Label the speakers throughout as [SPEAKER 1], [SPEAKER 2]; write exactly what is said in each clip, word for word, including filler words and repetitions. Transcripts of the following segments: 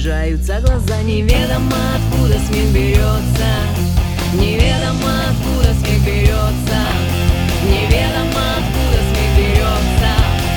[SPEAKER 1] Сужаются глаза, неведомо откуда смех берется. Неведомо откуда смех берется. Неведомо откуда смех берется.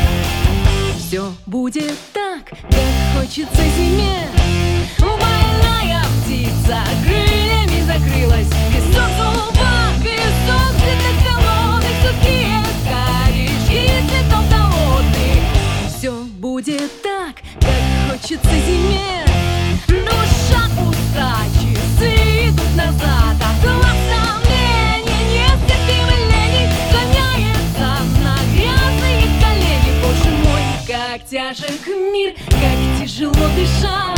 [SPEAKER 1] Все будет так, как хочется зиме. Больная птица крыльями закрылась. Песок в зубах, песок в цветах холодных, сухие корешки цветов холодных. Все будет так, как хочется зиме. Душа пуста, часы идут назад, а глаз сомнений, нестерпимой лени склоняется на грязные колени. Боже мой, как тяжек мир, как тяжело дышать.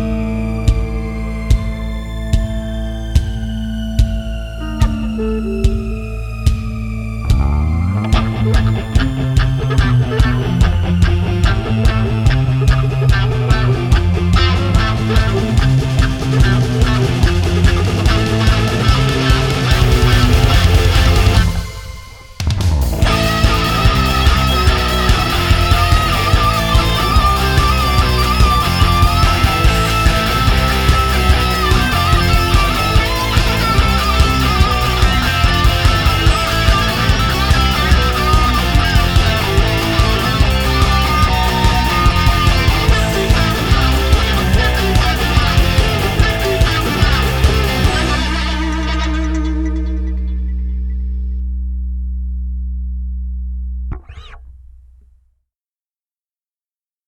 [SPEAKER 1] Thank you.